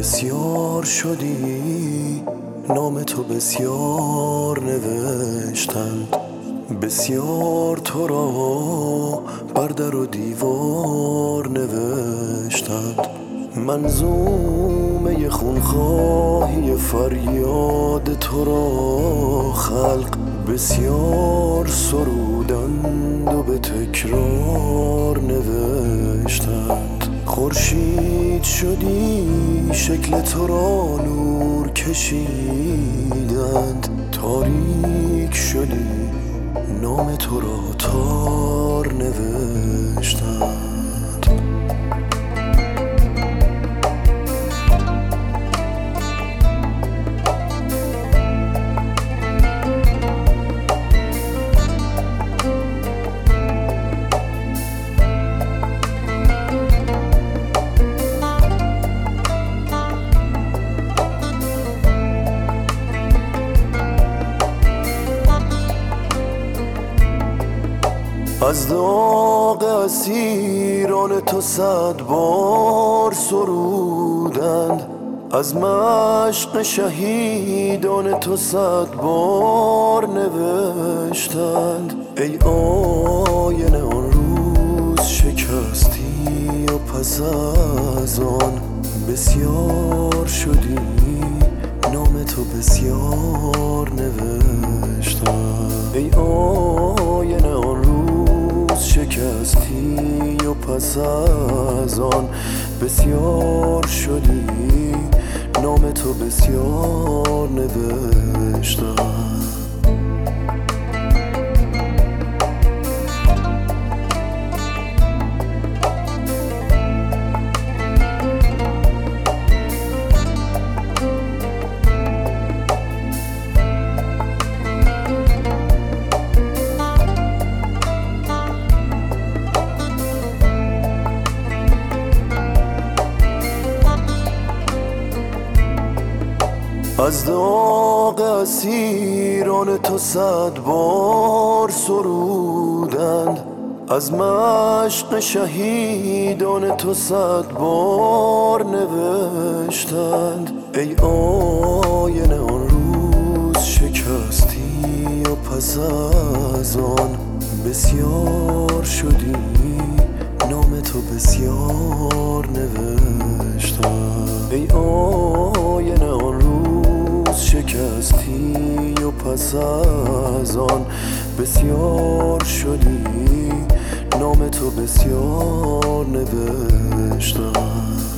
بسیار شدی، نام تو بسیار نوشتند، بسیار تو را بر در و دیوار نوشتند. منظومه خونخواهی فریاد تو را خلق بسیار سرودند و به تکرار نوشتند. خورشید شدی، شکل تو را نور کشیدند، تاریک شدی، نام تو را تار نوشتند. از داغ اسیران تو 100 بار سرودند، از مشق شهیدان تو 100 بار نوشتند. ای آینه آن روز شکستی و پس از آن بسیار شدی، نام تو بسیار نوشتند. ای آینه آن روز شکستی و پس از آن بسیار شدی، نام تو بسیار نوشتند. از داغ اسیران تو 100 بار سرودند، از مشق شهیدان تو 100 بار نوشتند. ای آینه آن روز شکستی و پس از آن بسیار شدی، نام تو بسیار نوشتند. ای آینه آن روز شکستی و پس از آن بسیار شدی، نام تو بسیار نوشتند.